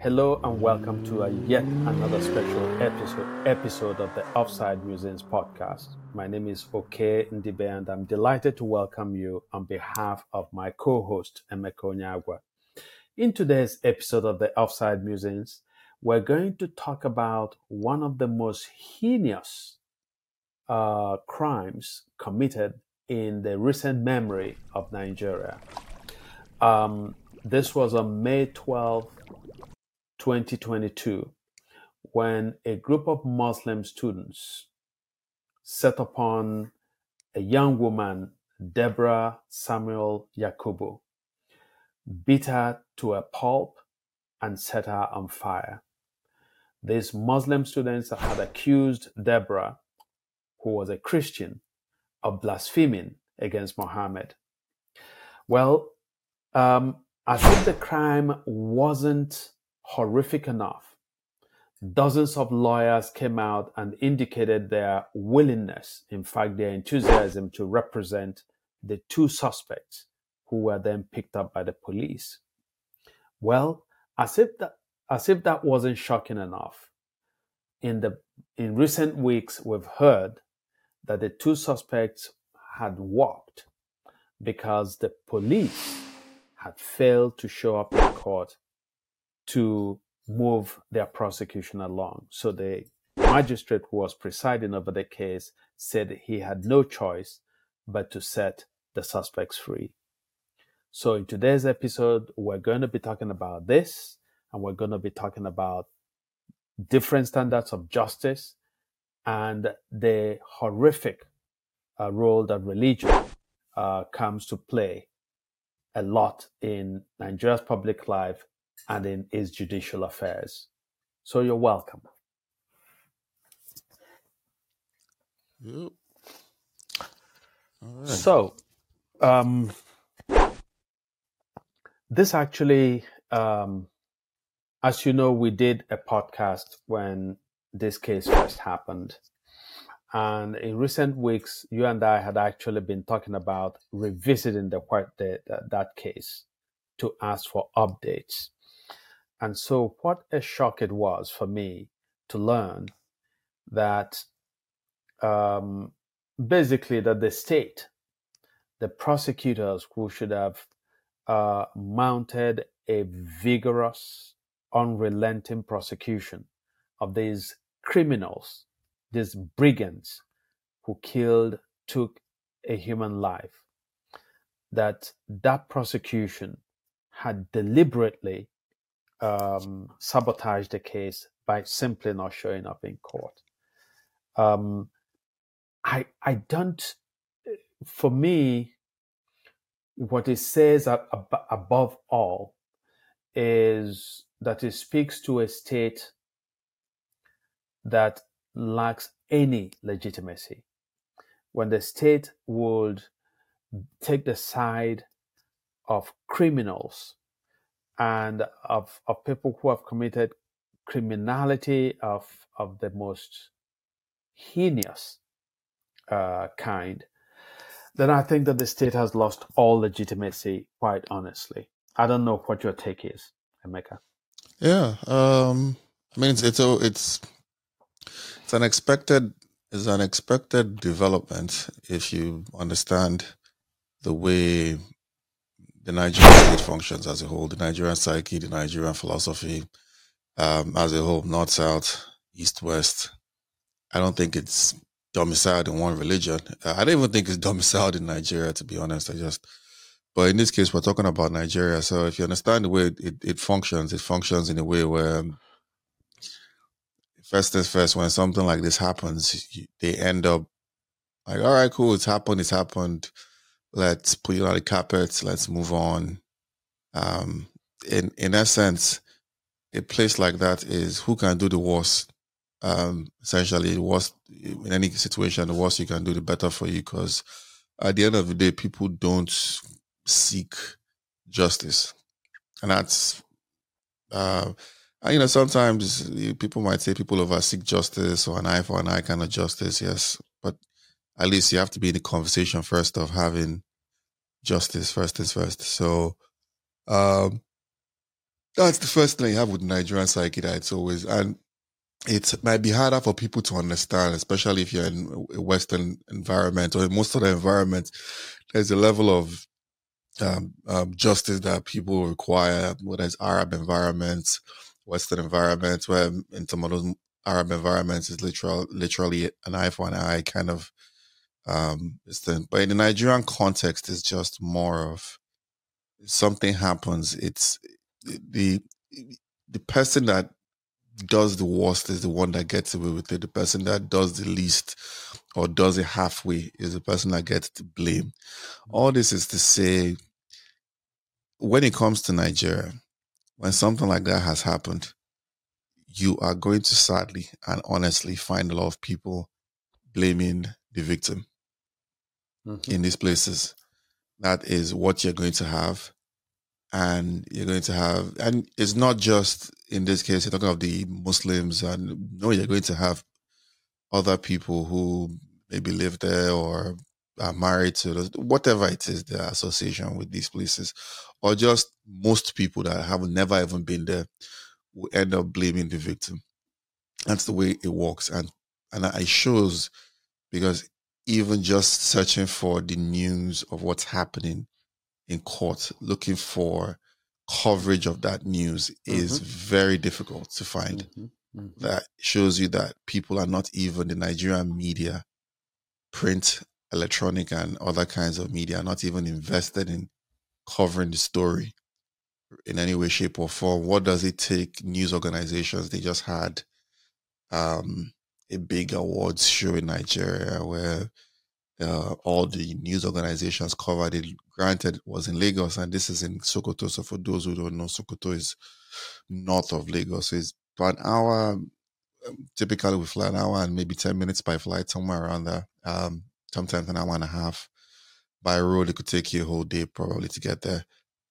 Hello and welcome to yet another special episode of the Offside Musings podcast. My name is Oke Ndibe and I'm delighted to welcome you on behalf of my co-host Emeka Onyagwa. In today's episode of the Offside Musings, we're going to talk about one of the most heinous crimes committed in the recent memory of Nigeria. This was on May 12, 2022, when a group of Muslim students set upon a young woman, Deborah Samuel Yakubu, beat her to a pulp, and set her on fire. These Muslim students had accused Deborah, who was a Christian, of blaspheming against Muhammad. Well, as if the crime wasn't horrific enough, dozens of lawyers came out and indicated their willingness, in fact, their enthusiasm to represent the two suspects who were then picked up by the police. Well, as if that wasn't shocking enough, in recent weeks, we've heard that the two suspects had walked because the police had failed to show up in court to move their prosecution along. So the magistrate who was presiding over the case said he had no choice but to set the suspects free. So in today's episode, we're going to be talking about this, and we're going to be talking about different standards of justice and the horrific role that religion comes to play a lot in Nigeria's public life and in its judicial affairs. So you're welcome. Yep. All right. So, this actually, as you know, we did a podcast when this case first happened. And in recent weeks, you and I had actually been talking about revisiting that case to ask for updates. And so what a shock it was for me to learn that basically that the state, the prosecutors who should have mounted a vigorous, unrelenting prosecution of these criminals, these brigands who took a human life, that prosecution had deliberately sabotaged the case by simply not showing up in court. I don't, for me, what it says above all is that it speaks to a state that lacks any legitimacy. When the state would take the side of criminals and of people who have committed criminality of the most heinous kind, then I think that the state has lost all legitimacy, quite honestly. I don't know what your take is, Emeka. Yeah. I mean, it's an expected development if you understand the way the Nigerian state functions as a whole, the Nigerian psyche, the Nigerian philosophy as a whole, north, south, east, west. I don't think it's domiciled in one religion. I don't even think it's domiciled in Nigeria, to be honest. But in this case, we're talking about Nigeria. So if you understand the way it functions in a way where first things first, when something like this happens, they end up like, all right, cool, it's happened. Let's put it on the carpet. Let's move on. In essence, a place like that is who can do the worst. Essentially, the worst in any situation, the worst you can do, the better for you. Because at the end of the day, people don't seek justice, and that's sometimes people might say people over seek justice or an eye for an eye kind of justice. Yes, but at least you have to be in the conversation first of having justice first things first. So That's the first thing you have with Nigerian psyche that it's always, and it might be harder for people to understand, especially if you're in a Western environment or in most of the environments. There's a level of justice that people require, whether it's Arab environments, Western environments, where in some of those Arab environments is literally an eye for an eye kind of this thing. But in the Nigerian context, it's just more of something happens. It's the the person that does the worst is the one that gets away with it. The person that does the least or does it halfway is the person that gets the blame. All this is to say, when it comes to Nigeria, when something like that has happened, you are going to sadly and honestly find a lot of people blaming the victim in these places. That is what you're going to have. And you're going to have, and it's not just in this case, you're talking of the Muslims, and no, you're going to have other people who maybe live there or are married to those, whatever it is, their association with these places, or just most people that have never even been there will end up blaming the victim. That's the way it works. And it shows because even just searching for the news of what's happening in court, looking for coverage of that news is very difficult to find. That shows you that people are not even the Nigerian media, print, electronic, and other kinds of media, are not even invested in covering the story in any way, shape, or form. What does it take? News organizations, they just had a big awards show in Nigeria where all the news organizations covered it. Granted, it was in Lagos, and this is in Sokoto. So for those who don't know, Sokoto is north of Lagos. So it's about an hour. Typically, we fly an hour and maybe 10 minutes by flight, somewhere around there. Sometimes an hour and a half. By road, it could take you a whole day probably to get there.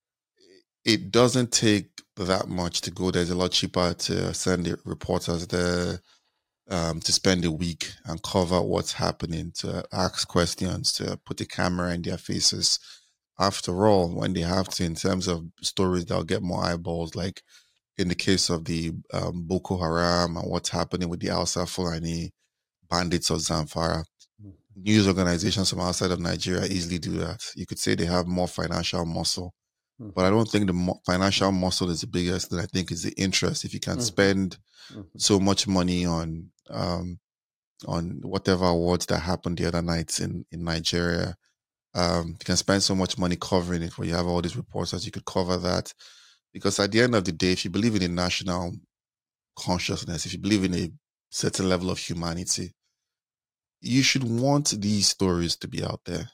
It doesn't take that much to go there. It's a lot cheaper to send the reporters there, to spend a week and cover what's happening, to ask questions, to put a camera in their faces. After all, when they have to, in terms of stories that'll get more eyeballs, like in the case of the Boko Haram and what's happening with the Hausa Fulani bandits of Zamfara, news organizations from outside of Nigeria easily do that. You could say they have more financial muscle, but I don't think the financial muscle is the biggest thing. I think it's the interest. If you can spend so much money on whatever awards that happened the other nights in Nigeria, you can spend so much money covering it where you have all these reporters, you could cover that. Because at the end of the day, if you believe in a national consciousness, if you believe in a certain level of humanity, you should want these stories to be out there.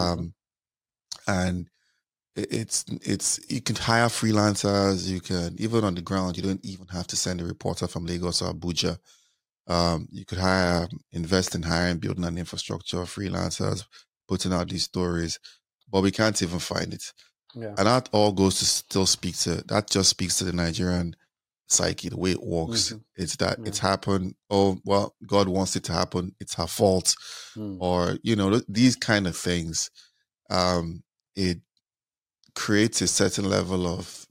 And it's you can hire freelancers. You can, even on the ground, you don't even have to send a reporter from Lagos or Abuja. You could invest in hiring, building an infrastructure of freelancers, putting out these stories, but we can't even find it. Yeah. And that all goes to still speak to, that just speaks to the Nigerian psyche, the way it works. It's that it's happened. Oh, well, God wants it to happen. It's her fault. Or, these kind of things. It creates a certain level of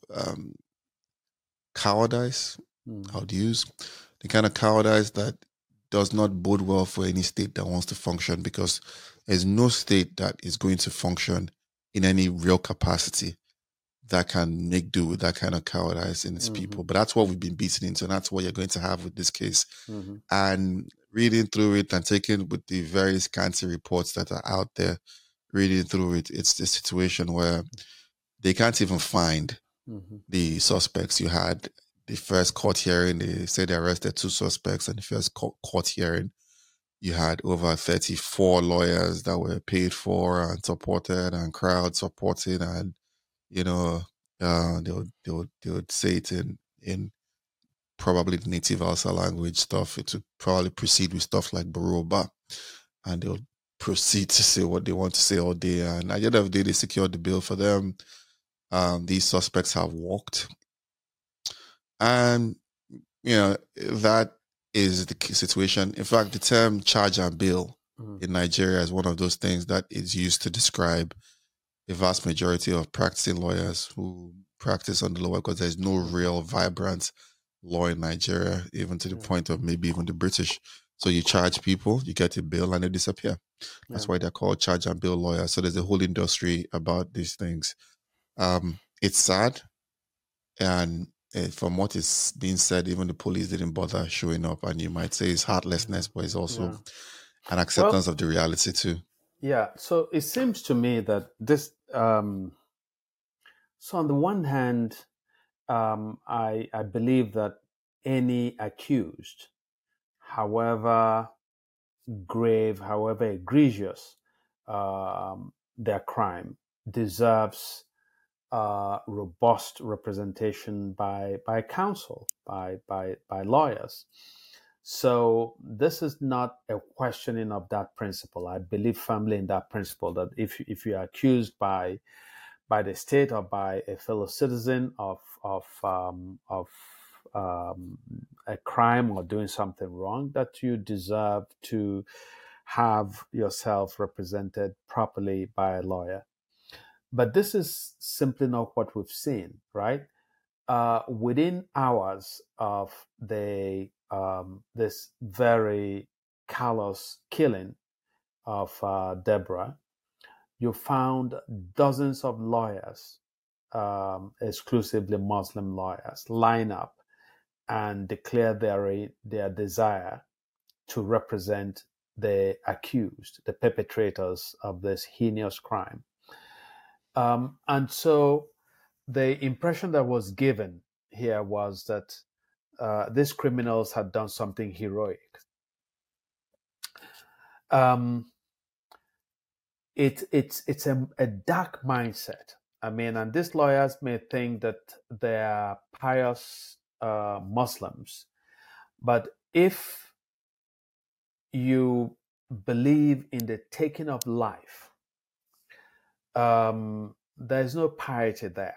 cowardice. I would use the kind of cowardice that does not bode well for any state that wants to function, because there's no state that is going to function in any real capacity that can make do with that kind of cowardice in its people. But that's what we've been beaten into, and that's what you're going to have with this case. And reading through it and taking with the various scanty reports that are out there, reading through it, it's the situation where they can't even find the suspects. You had the first court hearing, they said they arrested 2 suspects, and the first court hearing, you had over 34 lawyers that were paid for and supported and crowd supported, and they would say it in probably the native Hausa language stuff. It would probably proceed with stuff like Baroba, and they'll proceed to say what they want to say all day. And at the end of the day, they secured the bail for them. These suspects have walked, and that is the situation. In fact, the term charge and bail in Nigeria is one of those things that is used to describe a vast majority of practicing lawyers who practice on the law because there's no real vibrant law in Nigeria, even to the Yeah. point of maybe even the British. So you charge people, you get a bill, and they disappear. That's Yeah. why they're called charge and bill lawyers. So there's a whole industry about these things. It's sad, and from what is being said, even the police didn't bother showing up. And you might say it's heartlessness, but it's also Yeah. an Well, acceptance of the reality too. yeah. So it seems to me that this. So on the one hand, I believe that any accused, however grave, however egregious their crime, deserves robust representation by counsel, by lawyers. So this is not a questioning of that principle. I believe firmly in that principle that if you are accused by the state or by a fellow citizen of a crime or doing something wrong, that you deserve to have yourself represented properly by a lawyer. But this is simply not what we've seen, right? Within hours of the this very callous killing of Deborah, you found dozens of lawyers, exclusively Muslim lawyers, line up and declare their desire to represent the accused, the perpetrators of this heinous crime. And so the impression that was given here was that these criminals had done something heroic. It's a dark mindset. I mean, and these lawyers may think that they are pious Muslims, but if you believe in the taking of life, there's no piety there.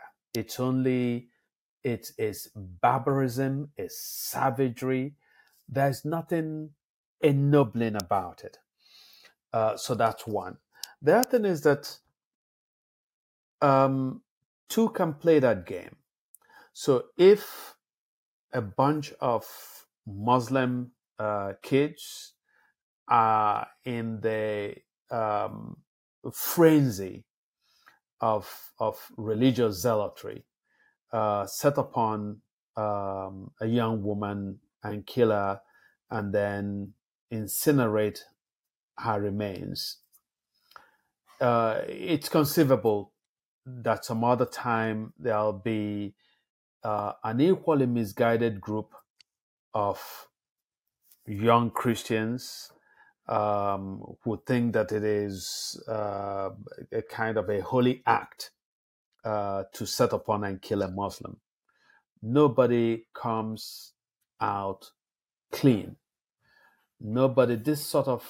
It's barbarism, it's savagery. There's nothing ennobling about it. So that's one. The other thing is that two can play that game. So if a bunch of Muslim kids are in the frenzy of religious zealotry, set upon a young woman and kill her, and then incinerate her remains, it's conceivable that some other time there'll be an equally misguided group of young Christians who think that it is a kind of a holy act to set upon and kill a Muslim. Nobody comes out clean. Nobody. This sort of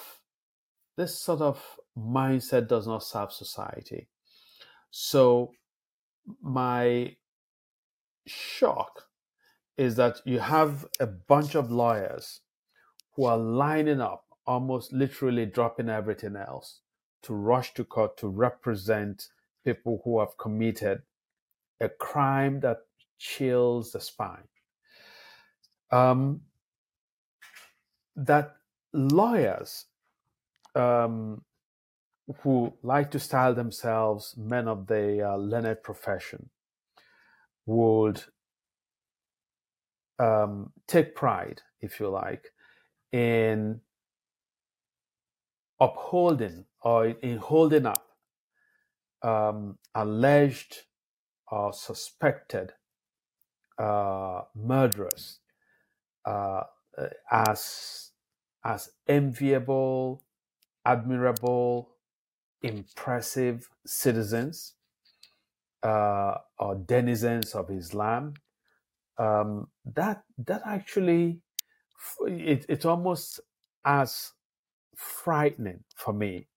mindset does not serve society. So my shock is that you have a bunch of lawyers who are lining up, almost literally dropping everything else, to rush to court to represent people who have committed a crime that chills the spine. That lawyers who like to style themselves men of the learned profession would take pride, if you like, in upholding or in holding up alleged or suspected murderers as enviable, admirable, impressive citizens or denizens of Islam. That actually it's almost as frightening for me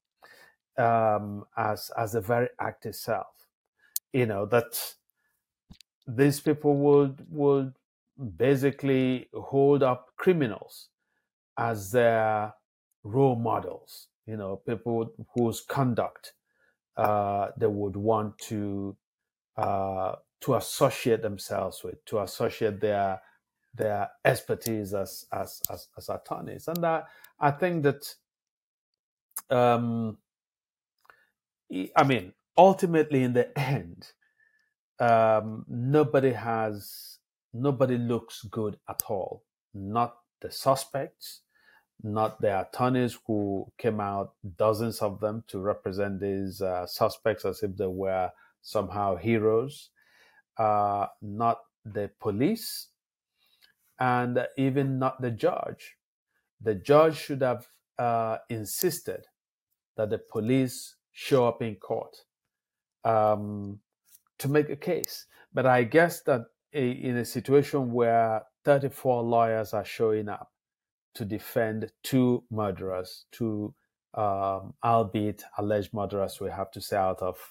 as the very act itself. You know that these people would basically hold up criminals as their role models. You know, people whose conduct they would want to to associate themselves with, to associate their expertise as attorneys. And I think that, I mean, ultimately in the end, nobody looks good at all. Not the suspects, not the attorneys who came out, dozens of them, to represent these suspects as if they were somehow heroes, not the police, and even not the judge. The judge should have insisted that the police show up in court to make a case. But I guess that in a situation where 34 lawyers are showing up to defend two murderers, two albeit alleged murderers, we have to say, out of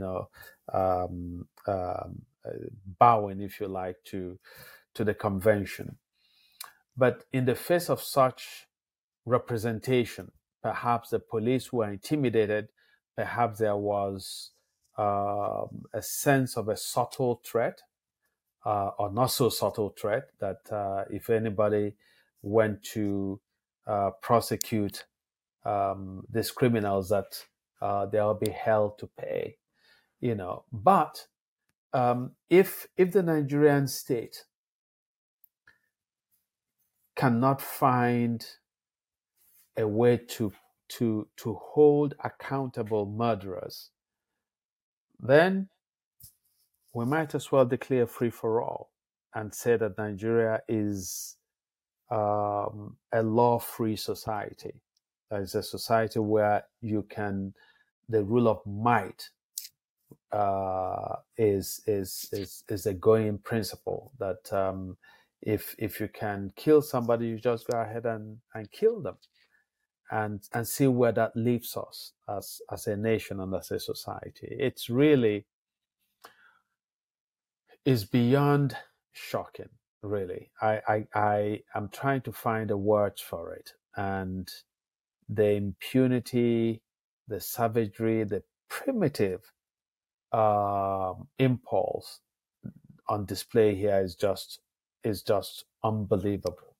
bowing, if you like, to the convention. But in the face of such representation, perhaps the police were intimidated. Perhaps there was a sense of a subtle threat, or not so subtle threat, that if anybody went to prosecute these criminals, that they'll be held to pay. But if the Nigerian state cannot find a way to hold accountable murderers, then we might as well declare free for all and say that Nigeria is a law-free society. It's a society where the rule of might is a going principle. That if you can kill somebody, you just go ahead and kill them, and see where that leaves us as a nation and as a society. It's really is beyond shocking. Really, I am trying to find the words for it, and the impunity, the savagery, the primitive impulse on display here is just unbelievable.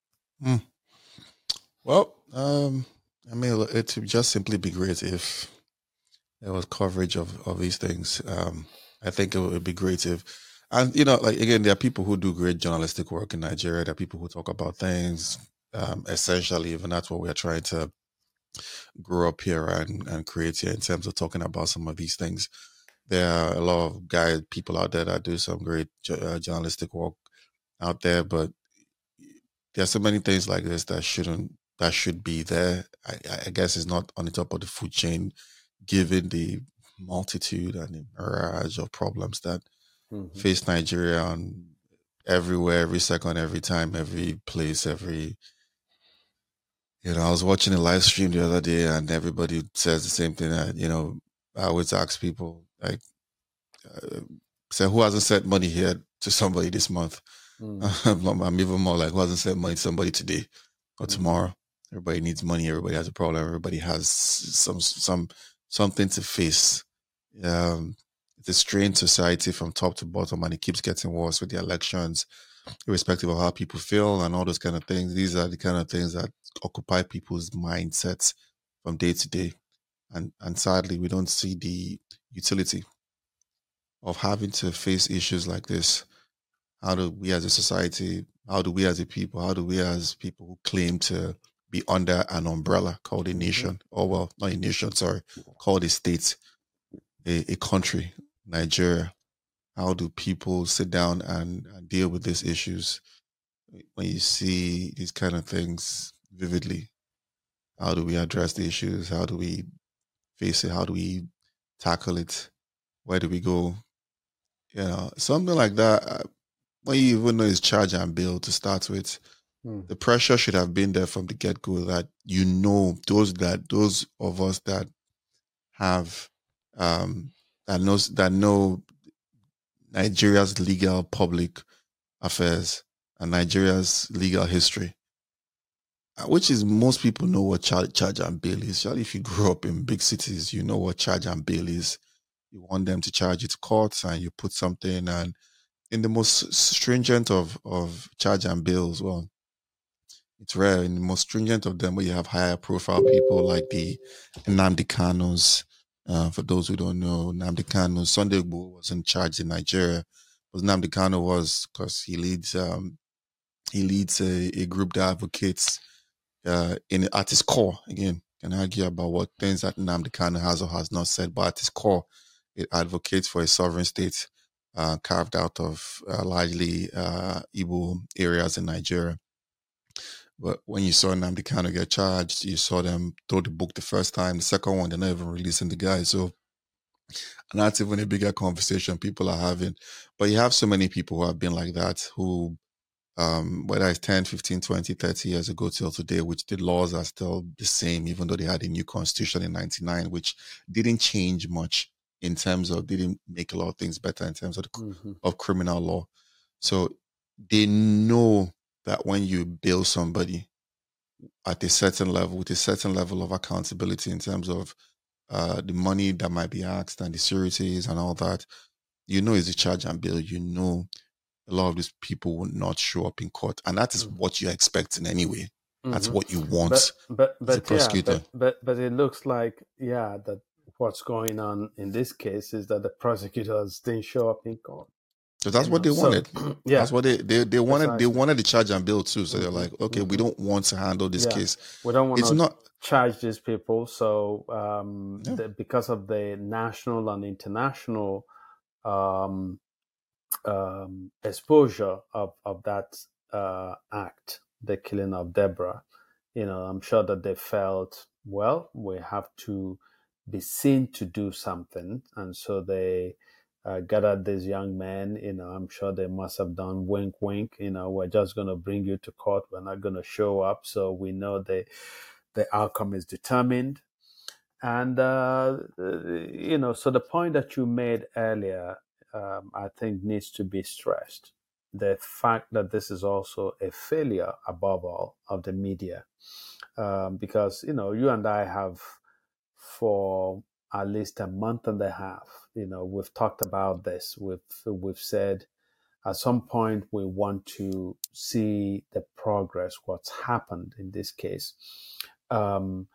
Well, I mean, it would just simply be great if there was coverage of these things. I think it would be great if, and like, again, there are people who do great journalistic work in Nigeria. There are people who talk about things. Essentially, even that's what we are trying to grow up here and create here in terms of talking about some of these things. There are a lot of people out there that do some great journalistic work out there, but there's so many things like this that should be there. I guess it's not on the top of the food chain, given the multitude and the mirage of problems that face Nigeria on everywhere, every second, every time, every place, every. I was watching a live stream the other day, and everybody says the same thing. That I always ask people, like, say, who hasn't sent money here to somebody this month? I'm even more like, who hasn't sent money to somebody today or tomorrow? Everybody needs money. Everybody has a problem. Everybody has something to face. It's a strained society from top to bottom, and it keeps getting worse with the elections, irrespective of how people feel and all those kind of things. These are the kind of things that occupy people's mindsets from day to day. And sadly, we don't see the utility of having to face issues like this. How do we as a society, how do we as a people, how do we as people who claim to be under an umbrella called a nation, or well, not a nation, sorry, called a state, a country, Nigeria, how do people sit down and deal with these issues when you see these kind of things vividly? How do we address the issues? How do we face it? How do we tackle it? Where do we go? Something like that. When you even know it's charge and bill to start with, the pressure should have been there from the get-go that those of us that have that know Nigeria's legal public affairs and Nigeria's legal history, which is most people know what charge and bail is. If you grew up in big cities, you know what charge and bail is. You want them to charge it to court, and you put something, and in the most stringent of charge and bills, well, it's rare. In the most stringent of them, where you have higher profile people like the Nnamdi Kanos. For those who don't know, Nnamdi Kanu, Sunday Igboho was in charge in Nigeria. But Nnamdi Kanu was, because he leads a group that advocates at its core. Again, can argue about what things that Nnamdi Kanu has or has not said, but at its core, it advocates for a sovereign state carved out of largely Igbo areas in Nigeria. But when you saw Nnamdi Kanu get charged, you saw them throw the book the first time. The second one, they're not even releasing the guy. So, and that's even a bigger conversation people are having. But you have so many people who have been like that, who, whether it's 10, 15, 20, 30 years ago till today, which the laws are still the same, even though they had a new constitution in 99, which didn't change much in terms of, didn't make a lot of things better in terms of of criminal law. So they know that when you bill somebody at a certain level, with a certain level of accountability in terms of the money that might be asked and the sureties and all that, you know, is a charge and bill. You know, a lot of these people will not show up in court, and that is what you're expecting anyway. That's what you want but as a prosecutor. but it looks like that what's going on in this case is that the prosecutors didn't show up in court. So that's what they wanted. Yeah, that's what they wanted. Precisely. They wanted the charge and bill too. So they're like, okay, we don't want to handle this case. We don't want It's to not charge these people. So because of the national and international exposure of that act, the killing of Deborah, I'm sure that they felt, well, we have to be seen to do something, and so they gathered these young men. I'm sure they must have done wink, wink. We're just going to bring you to court. We're not going to show up, so we know the outcome is determined. And so the point that you made earlier, I think, needs to be stressed. The fact that this is also a failure, above all, of the media, because you and I have, for at least a month and a half, we've talked about this. We've said at some point we want to see the progress, what's happened in this case, and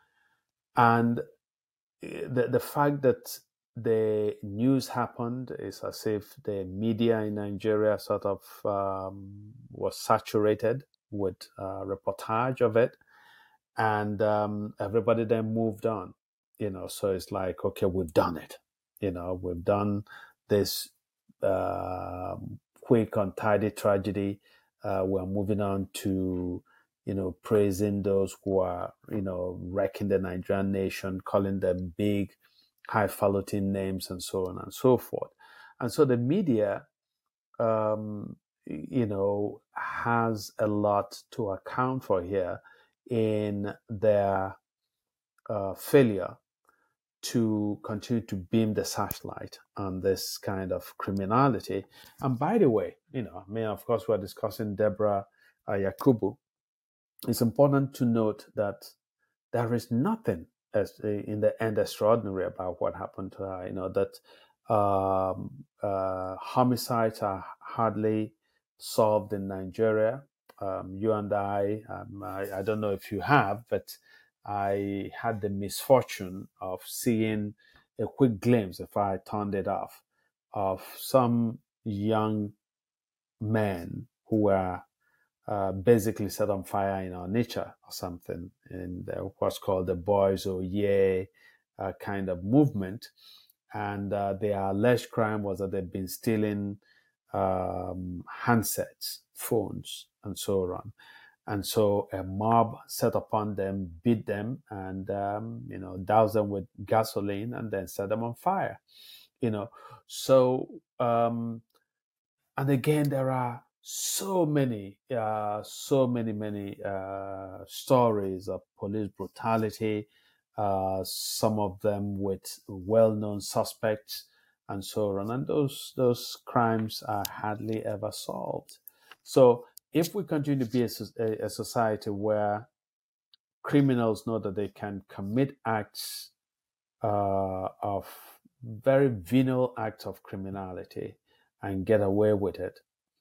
the fact that the news happened is as if the media in Nigeria sort of was saturated with reportage of it, and everybody then moved on. So it's like, okay, we've done it. We've done this quick, untidy tragedy. We're moving on to praising those who are, wrecking the Nigerian nation, calling them big, highfalutin names, and so on and so forth. And so the media, has a lot to account for here in their failure to continue to beam the searchlight on this kind of criminality. And by the way, of course, we're discussing Deborah Yakubu. It's important to note that there is nothing in the end extraordinary about what happened to her. That homicides are hardly solved in Nigeria. You and I don't know if you have, but I had the misfortune of seeing a quick glimpse, if I turned it off, of some young men who were basically set on fire in our nature or something, in what's called the Boys or Yeah kind of movement. And their alleged crime was that they'd been stealing handsets, phones, and so on. And so a mob set upon them, beat them, and doused them with gasoline, and then set them on fire. So and again, there are so many stories of police brutality. Some of them with well-known suspects, and so on. And those crimes are hardly ever solved. So if we continue to be a society where criminals know that they can commit acts of very venal acts of criminality and get away with it,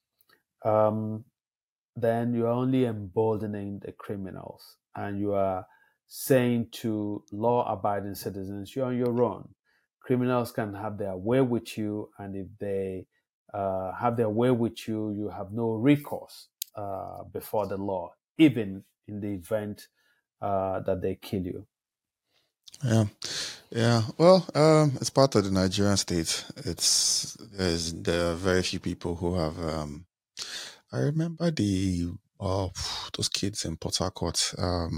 then you're only emboldening the criminals, and you are saying to law-abiding citizens, you're on your own. Criminals can have their way with you, and if they have their way with you, you have no recourse before the law, even in the event that they kill you. Yeah, yeah. Well, it's part of the Nigerian state. There are very few people who have. I remember those kids in Port Harcourt.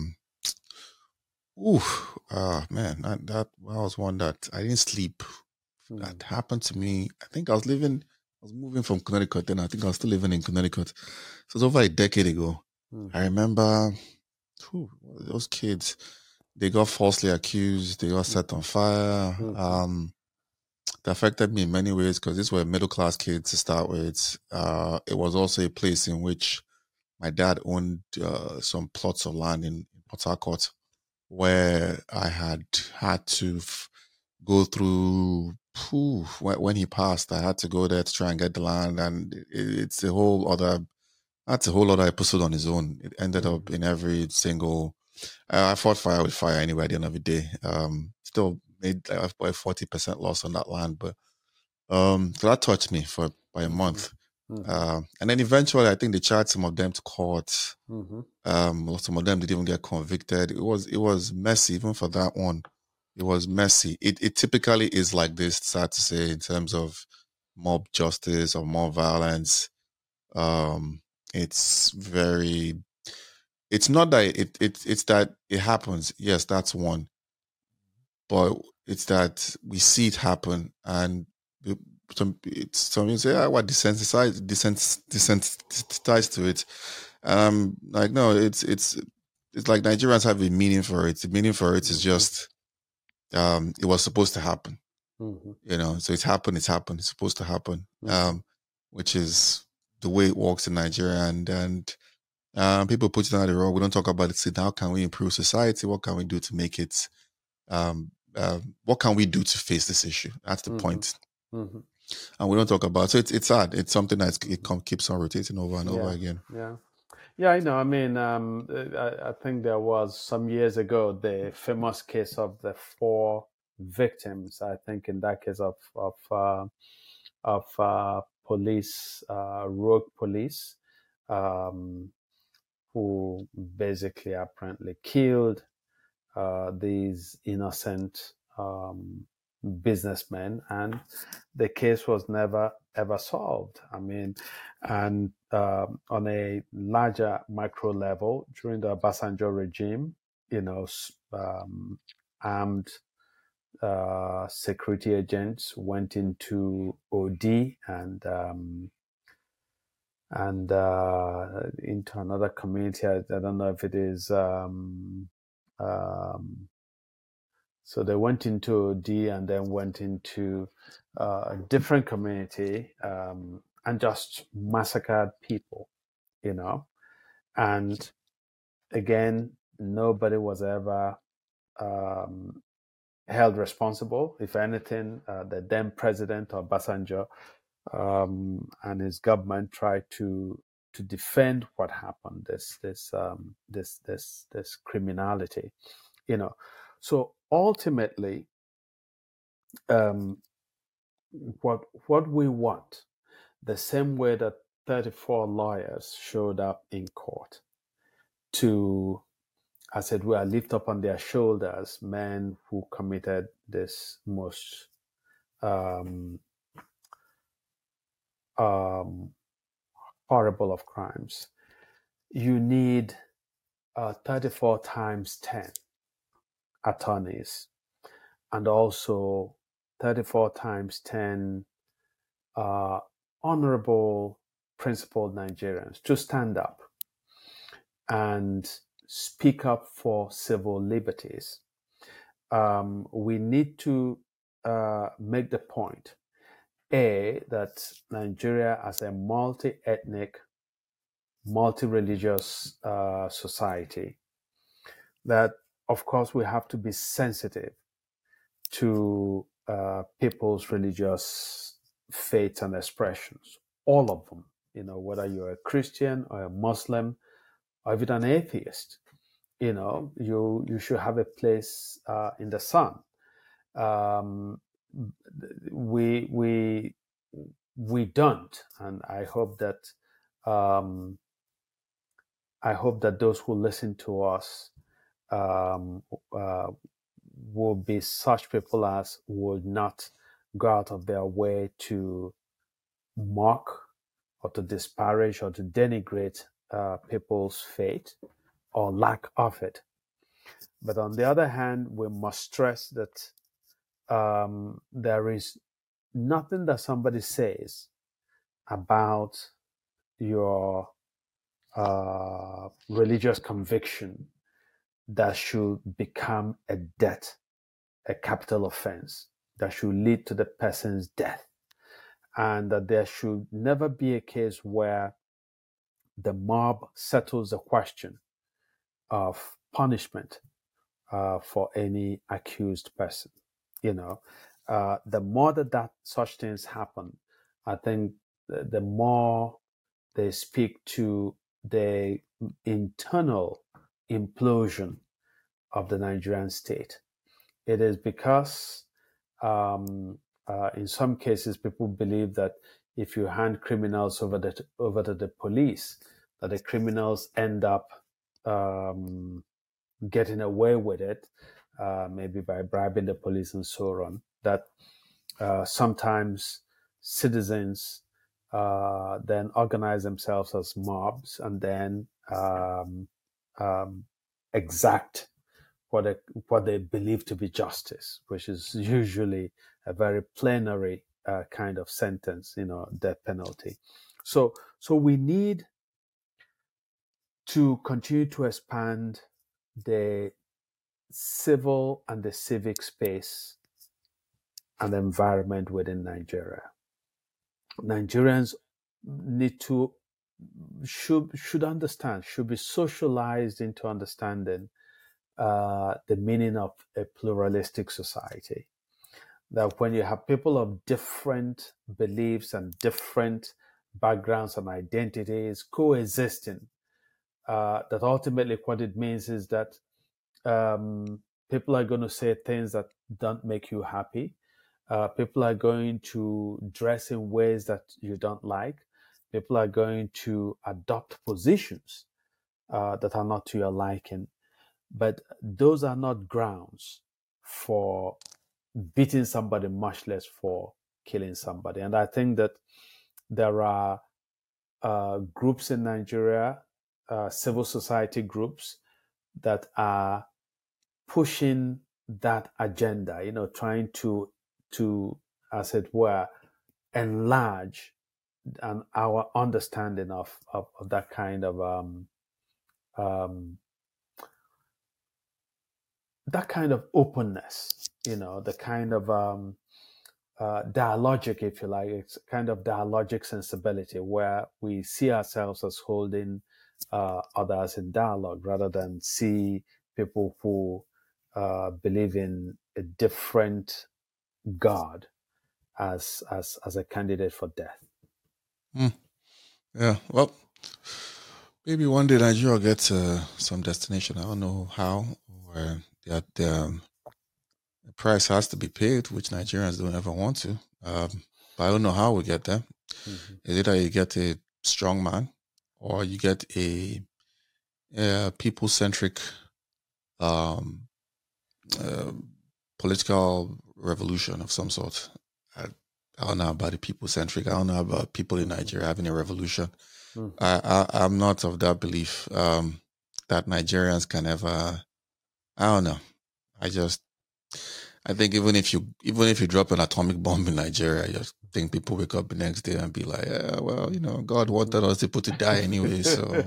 Man, that was one that I didn't sleep. That happened to me. I think I was moving from Connecticut then. I think I was still living in Connecticut. So it was over a decade ago. I remember those kids. They got falsely accused. They got set on fire. That affected me in many ways because these were middle class kids to start with. It was also a place in which my dad owned some plots of land in Port Harcourt, where I had to go through. When he passed, I had to go there to try and get the land, and it's a whole other. That's a whole other episode on his own. It ended up in every single. I fought fire with fire anyway. At the end of the day, still made a 40% loss on that land, but so that touched me by a month. And then eventually, I think they charged some of them to court. Some of them didn't even get convicted. It was messy, even for that one. It was messy. It typically is like this, sad to say, in terms of mob justice or mob violence. It's not that it's that it happens. Yes, that's one. But it's that we see it happen, and some people say, "What desensitized to it?" Like no, it's like Nigerians have a meaning for it. The meaning for it is just it was supposed to happen. So it's happened. It's supposed to happen. Which is the way it works in Nigeria, and people put it on the road. We don't talk about it. Say, how can we improve society? What can we do to make it? What can we do to face this issue? That's the point. And we don't talk about it. So it's sad. It's something that keeps on rotating over and over again. Yeah, I know. I mean, I think there was some years ago the famous case of the 4 victims. I think in that case of police, rogue police, who basically apparently killed these innocent businessmen, and the case was never ever solved. I mean, and on a larger micro level, during the Obasanjo regime, armed security agents went into OD and into another community. I don't know if it is. So they went into OD and then went into a different community and just massacred people, And again, nobody was ever held responsible. If anything, the then president Obasanjo and his government tried to defend what happened. This criminality, So ultimately, what we want, the same way that 34 lawyers showed up in court to, as it were, lift up on their shoulders men who committed this most horrible of crimes. You need 34 times 10 attorneys, and also 34 times 10 honorable, principled Nigerians to stand up and speak up for civil liberties. We need to make the point, that Nigeria as a multi-ethnic, multi-religious society, that of course we have to be sensitive to people's religious faiths and expressions, all of them. Whether you're a Christian or a Muslim or even an atheist, you should have a place in the sun. Um, we don't, and I hope that those who listen to us um, uh, will be such people as would not go out of their way to mock or to disparage or to denigrate people's faith or lack of it. But on the other hand, we must stress that there is nothing that somebody says about your religious conviction that should become a debt, a capital offense that should lead to the person's death. And that there should never be a case where the mob settles the question of punishment for any accused person. The more that such things happen, I think the more they speak to the internal implosion of the Nigerian state. It is because in some cases people believe that if you hand criminals over to the police, that the criminals end up getting away with it, maybe by bribing the police and so on. That sometimes citizens then organize themselves as mobs and then exact what they believe to be justice, which is usually a very plenary kind of sentence, death penalty. So we need to continue to expand the civil and the civic space and environment within Nigeria. Nigerians should understand, should be socialized into understanding the meaning of a pluralistic society. That when you have people of different beliefs and different backgrounds and identities coexisting, that ultimately what it means is that people are going to say things that don't make you happy. People are going to dress in ways that you don't like. People are going to adopt positions that are not to your liking. But those are not grounds for beating somebody, much less for killing somebody. And I think that there are groups in Nigeria, civil society groups, that are pushing that agenda, trying to, as it were, enlarge our understanding of that kind of openness, the kind of dialogic, if you like. It's kind of dialogic sensibility where we see ourselves as holding others in dialogue rather than see people who believe in a different God as a candidate for death. Yeah, well, maybe one day Nigeria will get to some destination. I don't know how, where the price has to be paid, which Nigerians don't ever want to. But I don't know how we get there. Mm-hmm. Is either you get a strong man or you get a people-centric political revolution of some sort. I don't know about the people-centric. I don't know about people in Nigeria having a revolution. Mm-hmm. I'm not of that belief that Nigerians can ever. I don't know. I think even if you drop an atomic bomb in Nigeria, I just think people wake up the next day and be like, yeah, well, God wanted us people to die anyway, so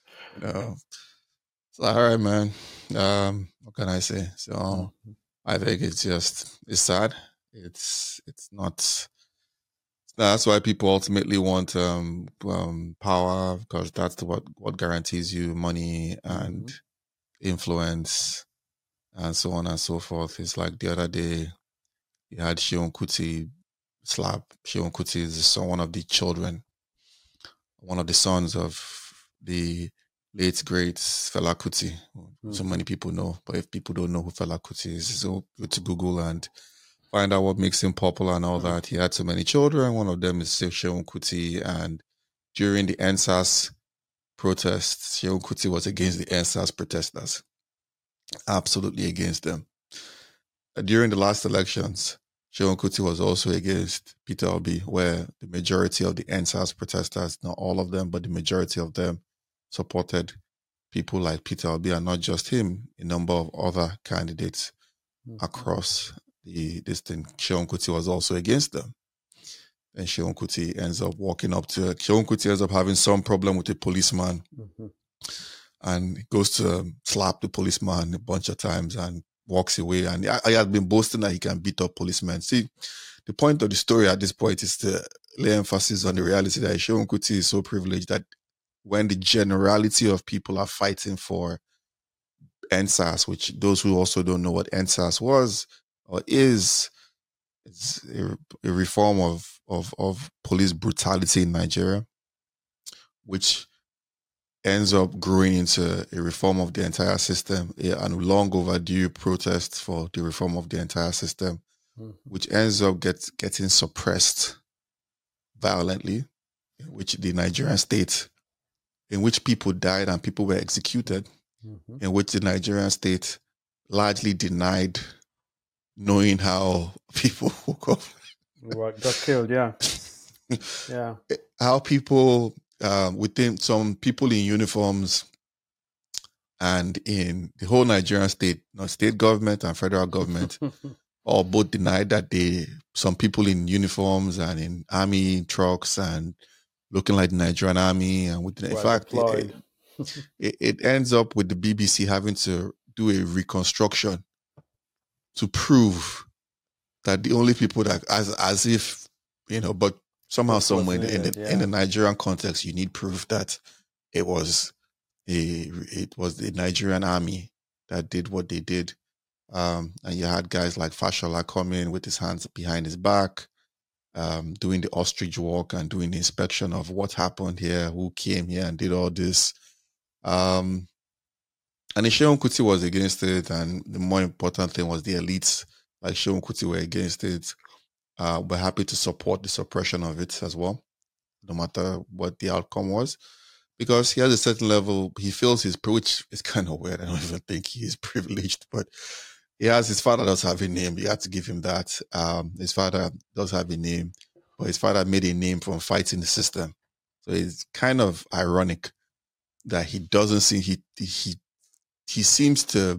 So all right, man. What can I say? So I think it's sad. It's not. That's why people ultimately want power, because that's what guarantees you money and influence and so on and so forth. It's like the other day, He had Shehu Kuti slap. Shehu Kuti is one of the children, one of the sons of the late great Fela Kuti. So many people know, but if people don't know who Fela Kuti is, so go to Google and find out what makes him popular and all that. He had so many children. One of them is Shehu Kuti, and during the NSAS protests, Shehu Kuti was against the NSAS protesters, absolutely against them. During the last elections, Shehu Kuti was also against Peter Obi, where the majority of the NSAS protesters, not all of them, but the majority of them supported people like Peter Obi, and not just him, a number of other candidates across this thing. Shehu Kuti was also against them. And Shehu Kuti ends up Shehu Kuti ends up having some problem with a policeman and goes to slap the policeman a bunch of times and walks away. And I had been boasting that he can beat up policemen. See, the point of the story at this point is to lay emphasis on the reality that Shehu Kuti is so privileged that when the generality of people are fighting for NSAS, which those who also don't know what NSAS was or is, it's a reform of police brutality in Nigeria, which ends up growing into a reform of the entire system, and long overdue protests for the reform of the entire system, which ends up getting suppressed violently, in which the Nigerian state, in which people died and people were executed, in which the Nigerian state largely denied knowing how people woke up. Got killed, yeah. Yeah. How people, within some people in uniforms and in the whole Nigerian state, state government and federal government, all both denied that some people in uniforms and in army trucks and looking like the Nigerian army, and in fact, it ends up with the BBC having to do a reconstruction to prove that the only people that, as if, but somehow, somewhere in the Nigerian context, you need proof that it was the Nigerian army that did what they did. And you had guys like Fashola come in with his hands behind his back, doing the ostrich walk and doing the inspection of what happened here, who came here and did all this. And Shehu Kuti was against it, and the more important thing was the elites like Shehu Kuti were against it. We're happy to support the suppression of it as well, no matter what the outcome was, because he has a certain level, he feels which is kind of weird. I don't even think he is privileged, but his father does have a name. You have to give him that. His father does have a name, but his father made a name from fighting the system. So it's kind of ironic that he doesn't see, he seems to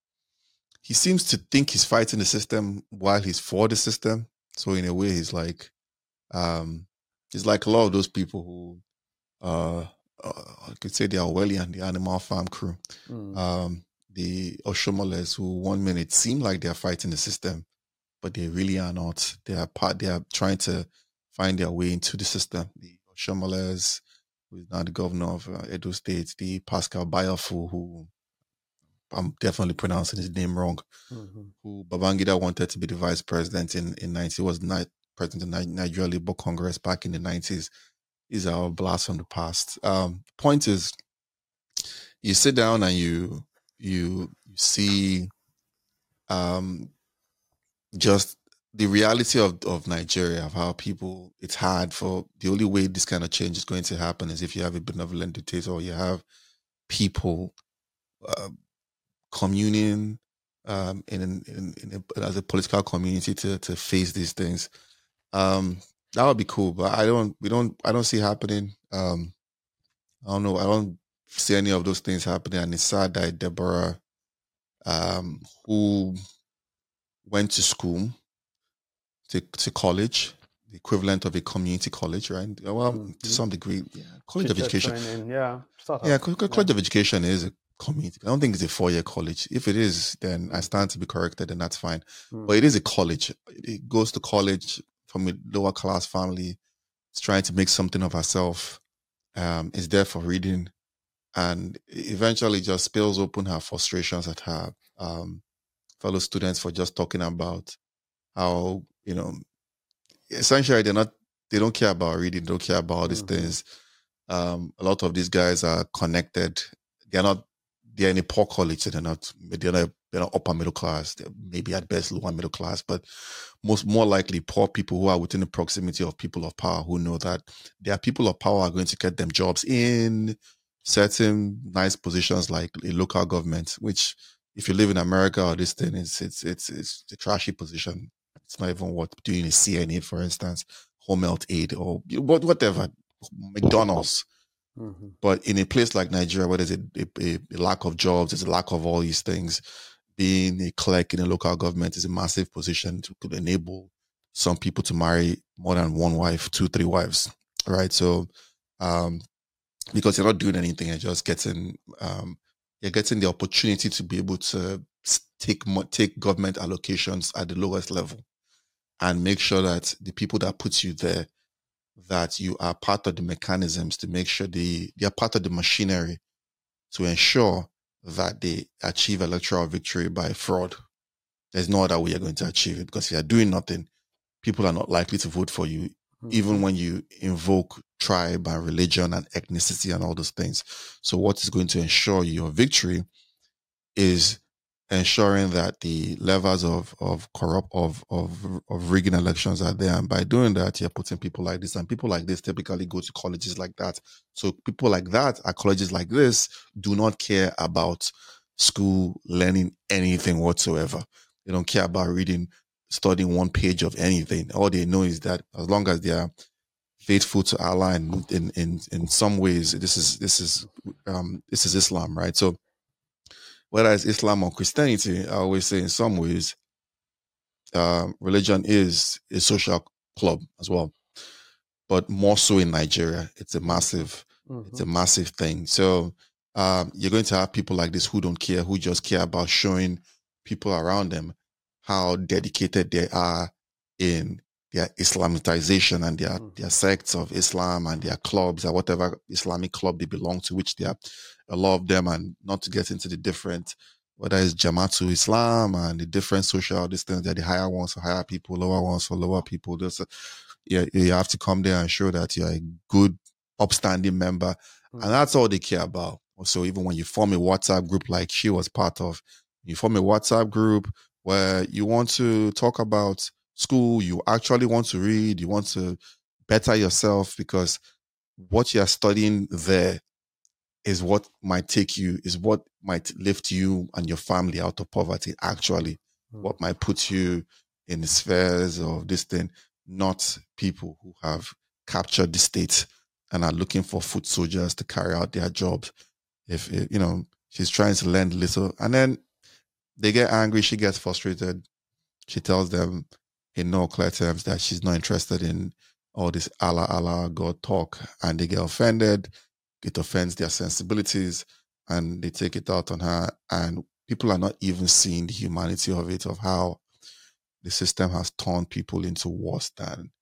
think he's fighting the system while he's for the system. So in a way, he's like a lot of those people who I could say the Orwellian, the Animal Farm crew, the Oshomoles, who 1 minute seem like they're fighting the system, but they really are not. They are trying to find their way into the system. The Oshomoles, who is now the governor of Edo State, the Pascal Bayofu, who I'm definitely pronouncing his name wrong, who Babangida wanted to be the vice president in 90, was president of Nigeria Labour Congress back in the 90s. These are all blasts from the past. Point is, you sit down and you see just the reality of Nigeria, of how people, it's hard for, the only way this kind of change is going to happen is if you have a benevolent dictator, or you have people communing as a political community to face these things. That would be cool, but I don't see it happening. I don't know. I don't see any of those things happening, and it's sad that Deborah, who went to school, to college, the equivalent of a community college, right? Well, to some degree, college of education. College of education is a community. I don't think it's a 4-year college. If it is, then I stand to be corrected, and that's fine. But it is a college. It goes to college from a lower class family. It's trying to make something of herself. Is there for reading, and eventually just spills open her frustrations at her fellow students for just talking about how, essentially they don't care about reading, they don't care about all these things. A lot of these guys are connected. They're in a poor college, so they're not upper middle class. They're maybe at best lower middle class, but more likely poor people who are within the proximity of people of power who know that there are people of power are going to get them jobs in certain nice positions like a local government, which if you live in America or this thing, it's a trashy position. It's not even what doing a CNA, for instance, home health aid or whatever, McDonald's. But in a place like Nigeria, where there's a lack of jobs, there's a lack of all these things, being a clerk in a local government is a massive position to could enable some people to marry more than one wife, 2, 3 wives, right? So, because you're not doing anything, you're getting the opportunity to be able to take government allocations at the lowest level and make sure that the people that put you there, that you are part of the mechanisms to make sure they are part of the machinery to ensure that they achieve electoral victory by fraud. There's no other way you're going to achieve it, because if you're doing nothing, people are not likely to vote for you, even when you invoke tribe and religion and ethnicity and all those things. So what is going to ensure your victory is ensuring that the levels of rigging elections are there. And by doing that, you're putting people like this, and people like this typically go to colleges like that. So people like that at colleges like this do not care about school learning anything whatsoever. They don't care about studying one page of anything. All they know is that as long as they are faithful to Allah and in some ways, this is Islam, right? So whether it's Islam or Christianity, I always say in some ways, religion is a social club as well, but more so in Nigeria. It's a massive thing. So you're going to have people like this who don't care, who just care about showing people around them how dedicated they are in their Islamitization and their sects of Islam and their clubs or whatever Islamic club they belong to, which there are a lot of them, and not to get into the different, whether it's Jamaatul Islam and the different social distance, they're the higher ones for higher people, lower ones for lower people. You have to come there and show that you're a good, upstanding member. And that's all they care about. So even when you form a WhatsApp group like she was part of, you form a WhatsApp group where you want to talk about school, you actually want to read, you want to better yourself, because what you're studying there is what might lift you and your family out of poverty, actually. What might put you in the spheres of this thing, not people who have captured the state and are looking for foot soldiers to carry out their jobs. If she's trying to lend little, and then they get angry, she gets frustrated. She tells them in no clear terms that she's not interested in all this Allah, God talk, and they get offended. It offends their sensibilities, and they take it out on her. And people are not even seeing the humanity of it, of how the system has turned people into worse than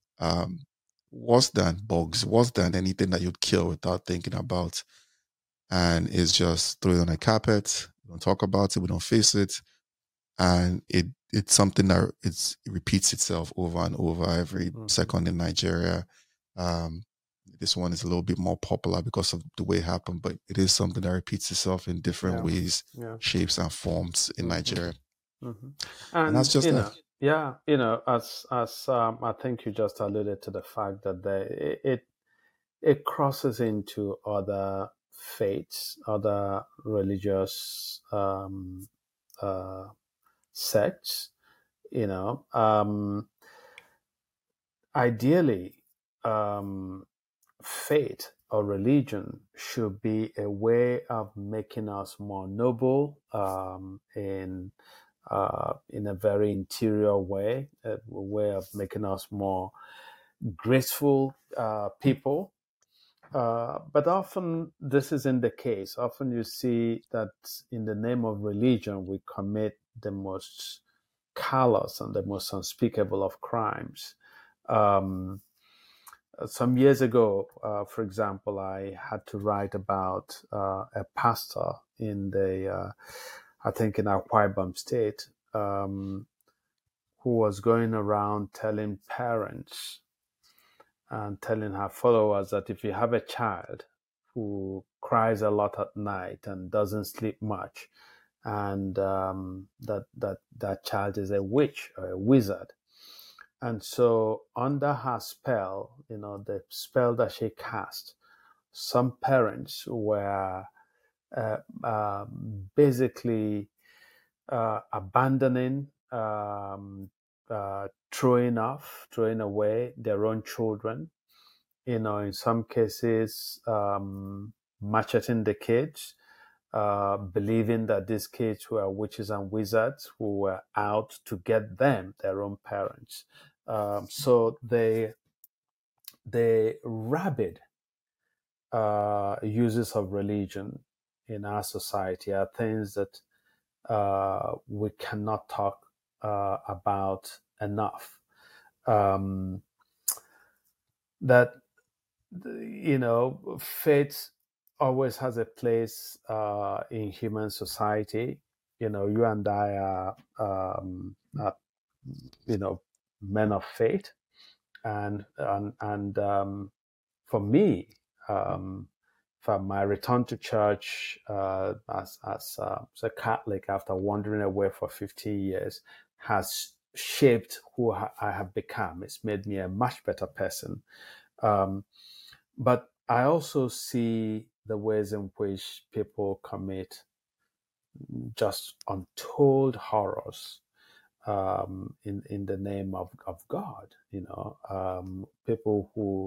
bugs, worse than anything that you'd kill without thinking about. And it's just thrown on a carpet. We don't talk about it. We don't face it. And it's something that it repeats itself over and over every second in Nigeria. This one is a little bit more popular because of the way it happened, but it is something that repeats itself in different ways, shapes, and forms in Nigeria. And that's just that. As I think you just alluded to the fact that it crosses into other faiths, other religious sects. Ideally, faith or religion should be a way of making us more noble in a very interior way, a way of making us more graceful people. But often this isn't the case. Often you see that in the name of religion, we commit the most callous and the most unspeakable of crimes. Some years ago, for example, I had to write about a pastor in I think in Akwa Ibom State, who was going around telling parents and telling her followers that if you have a child who cries a lot at night and doesn't sleep much, and that child is a witch or a wizard. And so under her spell, the spell that she cast, some parents were basically abandoning, throwing away their own children. In some cases, macheting the kids, believing that these kids were witches and wizards who were out to get them, their own parents. So the rabid uses of religion in our society are things that we cannot talk about enough. That faith always has a place in human society. You and I are men of faith, and for me, from my return to church as a Catholic after wandering away for 50 years has shaped who I have become. It's made me a much better person. But I also see the ways in which people commit just untold horrors in the name of God. People who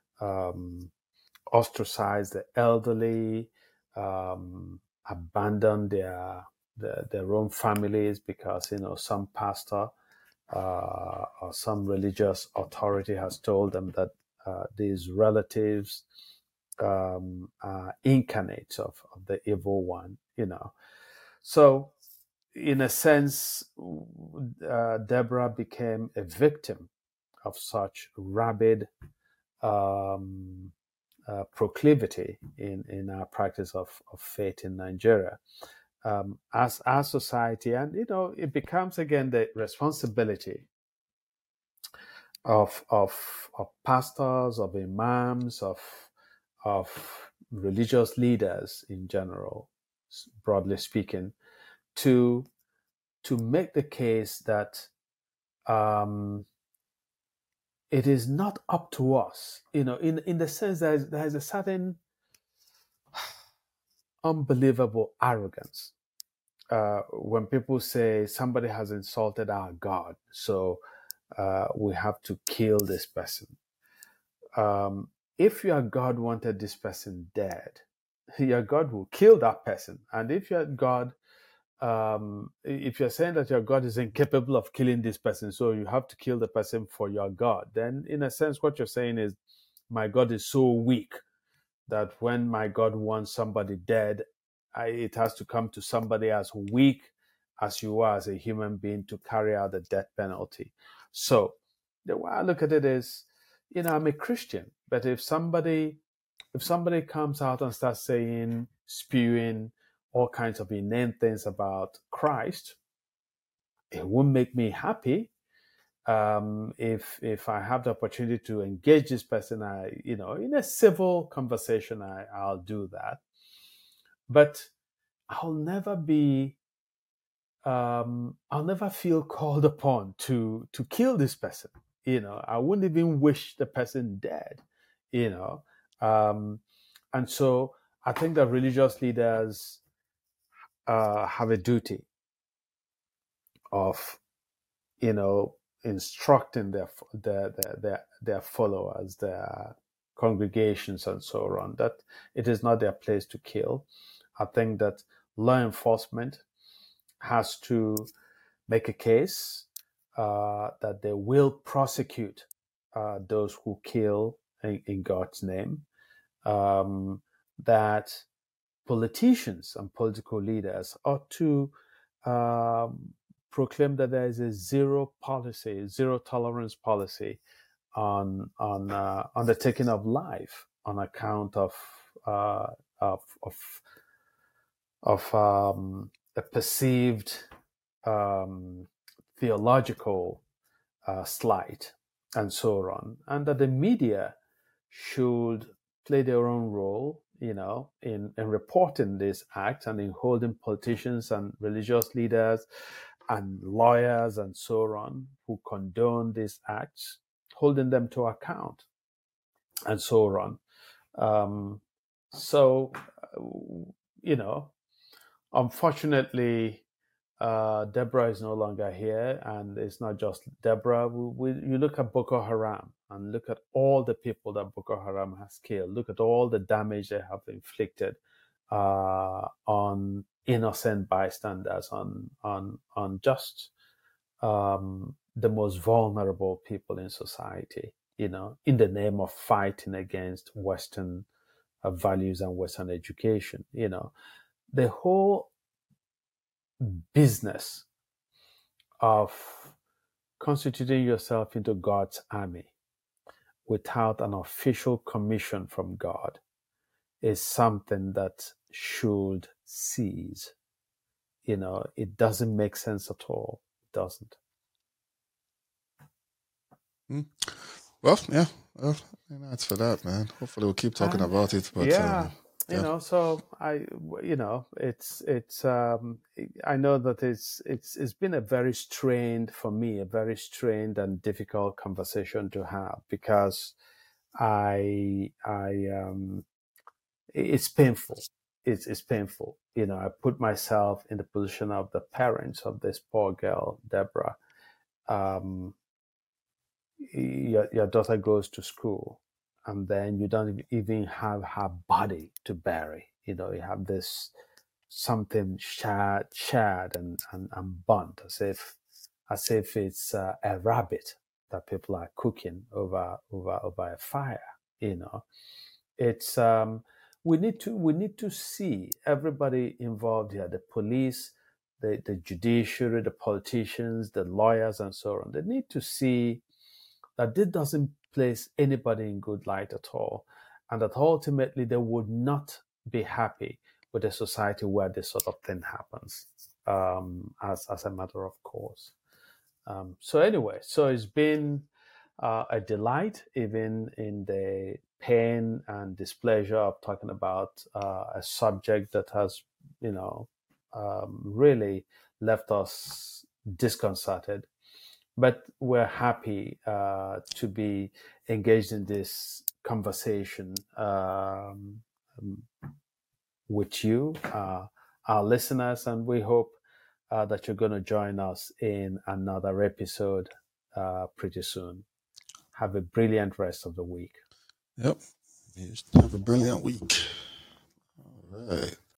ostracize the elderly, abandon their own families because some pastor or some religious authority has told them that these relatives are incarnates of the evil one. So in a sense, Deborah became a victim of such rabid proclivity in our practice of faith in Nigeria. As our society, and it becomes again the responsibility of pastors, of imams, of religious leaders in general, broadly speaking, to make the case that it is not up to us, in the sense that there is a certain unbelievable arrogance when people say somebody has insulted our God, so we have to kill this person. If your God wanted this person dead, your God will kill that person. And if your God, if you're saying that your God is incapable of killing this person, so you have to kill the person for your God, then in a sense, what you're saying is, my God is so weak that when my God wants somebody dead, it has to come to somebody as weak as you are as a human being to carry out the death penalty. So the way I look at it is, I'm a Christian, but if somebody comes out and starts saying, spewing all kinds of inane things about Christ, it won't make me happy. If I have the opportunity to engage this person, in a civil conversation, I'll do that. But I'll never feel called upon to kill this person. I wouldn't even wish the person dead. And so I think that religious leaders have a duty of, instructing their followers, their congregations, and so on, that it is not their place to kill. I think that law enforcement has to make a case that they will prosecute those who kill in God's name. That politicians and political leaders ought to proclaim that there is a zero tolerance policy on the taking of life on account of a perceived theological slight and so on, and that the media should play their own role, in reporting this act and in holding politicians and religious leaders and lawyers and so on who condone these acts, holding them to account and so on. So, unfortunately, Deborah is no longer here, and it's not just Deborah. You look at Boko Haram and look at all the people that Boko Haram has killed. Look at all the damage they have inflicted on innocent bystanders, on just the most vulnerable people in society. In the name of fighting against Western values and Western education. The whole business of constituting yourself into God's army without an official commission from God is something that should cease. It doesn't make sense at all. It doesn't. Well, yeah. Well, that's for that, man. Hopefully we'll keep talking about it. But yeah. So it's I know that it's been a very strained and difficult conversation to have, because it's painful. It's painful. I put myself in the position of the parents of this poor girl, Deborah. Your daughter goes to school, and then you don't even have her body to bury. You have this something charred and burnt, as if it's a rabbit that people are cooking over a fire. It's we need to see everybody involved here: the police, the judiciary, the politicians, the lawyers, and so on. They need to see that this doesn't place anybody in good light at all, and that ultimately they would not be happy with a society where this sort of thing happens, as a matter of course. So anyway, it's been a delight, even in the pain and displeasure of talking about a subject that has, really left us disconcerted. But we're happy to be engaged in this conversation with you, our listeners, and we hope that you're going to join us in another episode pretty soon. Have a brilliant rest of the week. Yep. Have a brilliant week. All right.